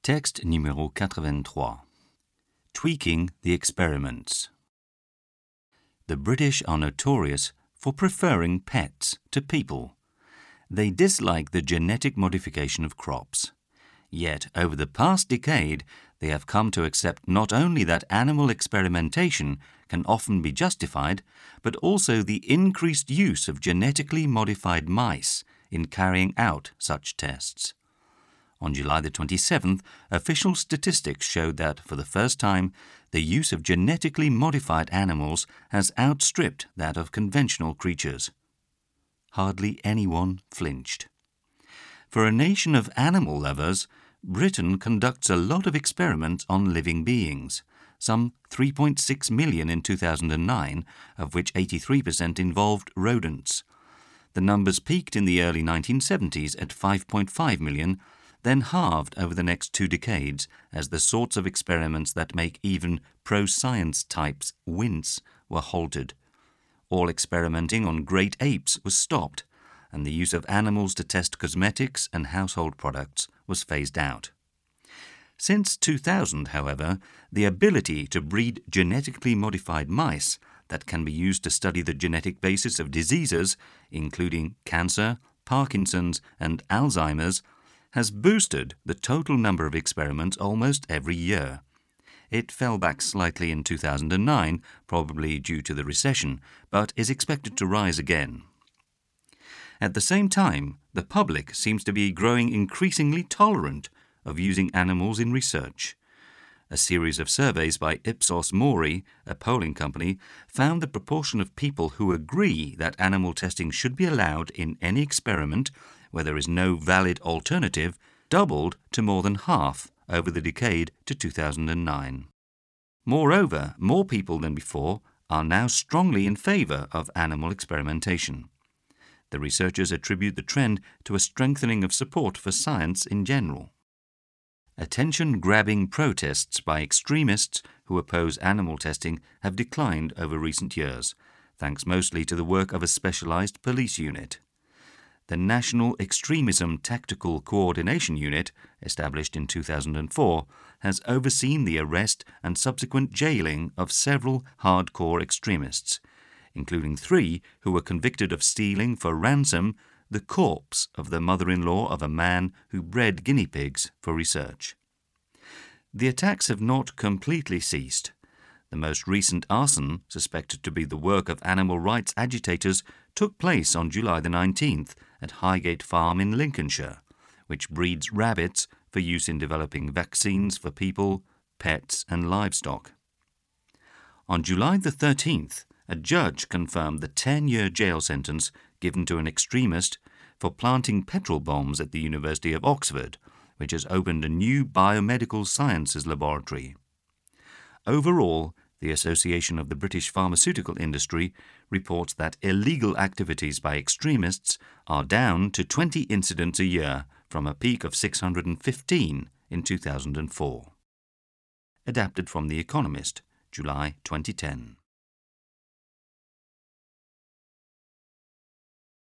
Texte numéro 83. Tweaking the experiments. The British are notorious for preferring pets to people. They dislike the genetic modification of crops. Yet, over the past decade, they have come to accept not only that animal experimentation can often be justified, but also the increased use of genetically modified mice in carrying out such tests. On July the 27th, official statistics showed that, for the first time, the use of genetically modified animals has outstripped that of conventional creatures. Hardly anyone flinched. For a nation of animal lovers, Britain conducts a lot of experiments on living beings, some 3.6 million in 2009, of which 83% involved rodents. The numbers peaked in the early 1970s at 5.5 million, then halved over the next 2 decades as the sorts of experiments that make even pro-science types wince were halted. All experimenting on great apes was stopped, and the use of animals to test cosmetics and household products was phased out. Since 2000, however, the ability to breed genetically modified mice that can be used to study the genetic basis of diseases, including cancer, Parkinson's, and Alzheimer's, has boosted the total number of experiments almost every year. It fell back slightly in 2009, probably due to the recession, but is expected to rise again. At the same time, the public seems to be growing increasingly tolerant of using animals in research. A series of surveys by Ipsos Mori, a polling company, found the proportion of people who agree that animal testing should be allowed in any experiment where there is no valid alternative doubled to more than half over the decade to 2009. Moreover, more people than before are now strongly in favor of animal experimentation. The researchers attribute the trend to a strengthening of support for science in general. Attention-grabbing protests by extremists who oppose animal testing have declined over recent years, thanks mostly to the work of a specialized police unit. The National Extremism Tactical Coordination Unit, established in 2004, has overseen the arrest and subsequent jailing of several hardcore extremists, including 3 who were convicted of stealing for ransom the corpse of the mother-in-law of a man who bred guinea pigs for research. The attacks have not completely ceased. The most recent arson, suspected to be the work of animal rights agitators, took place on July the 19th at Highgate Farm in Lincolnshire, which breeds rabbits for use in developing vaccines for people, pets and livestock. On July the 13th, a judge confirmed the 10-year jail sentence given to an extremist for planting petrol bombs at the University of Oxford, which has opened a new biomedical sciences laboratory. Overall, the Association of the British Pharmaceutical Industry reports that illegal activities by extremists are down to 20 incidents a year from a peak of 615 in 2004. Adapted from The Economist, July 2010.